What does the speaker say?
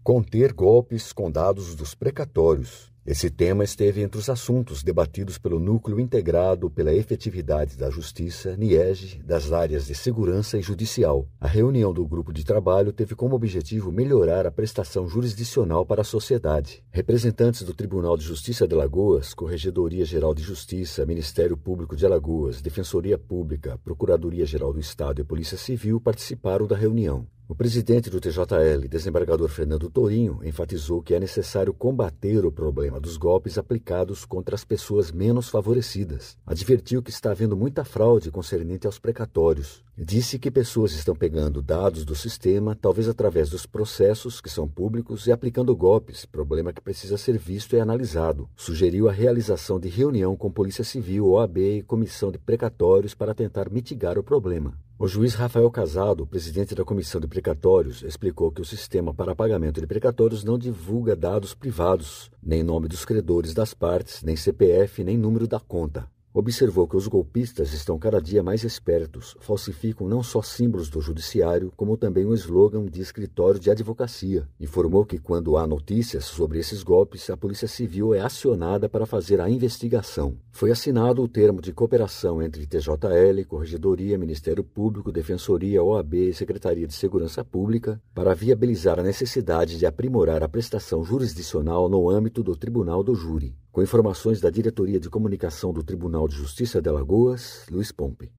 Conter golpes com dados dos precatórios. Esse tema esteve entre os assuntos debatidos pelo Núcleo Integrado pela Efetividade da Justiça, NIEG, das áreas de Segurança e Judicial. A reunião do grupo de trabalho teve como objetivo melhorar a prestação jurisdicional para a sociedade. Representantes do Tribunal de Justiça de Alagoas, Corregedoria-Geral de Justiça, Ministério Público de Alagoas, Defensoria Pública, Procuradoria-Geral do Estado e Polícia Civil participaram da reunião. O presidente do TJL, desembargador Fernando Tourinho, enfatizou que é necessário combater o problema dos golpes aplicados contra as pessoas menos favorecidas. Advertiu que está havendo muita fraude concernente aos precatórios. Disse que pessoas estão pegando dados do sistema, talvez através dos processos, que são públicos, e aplicando golpes, problema que precisa ser visto e analisado. Sugeriu a realização de reunião com Polícia Civil, OAB e Comissão de Precatórios para tentar mitigar o problema. O juiz Rafael Casado, presidente da Comissão de Precatórios, explicou que o sistema para pagamento de precatórios não divulga dados privados, nem nome dos credores das partes, nem CPF, nem número da conta. Observou que os golpistas estão cada dia mais espertos, falsificam não só símbolos do judiciário, como também um slogan de escritório de advocacia. Informou que quando há notícias sobre esses golpes, a Polícia Civil é acionada para fazer a investigação. Foi assinado o termo de cooperação entre TJL, Corregedoria, Ministério Público, Defensoria, OAB e Secretaria de Segurança Pública para viabilizar a necessidade de aprimorar a prestação jurisdicional no âmbito do Tribunal do Júri. Com informações da Diretoria de Comunicação do Tribunal de Justiça de Alagoas, Luiz Pompe.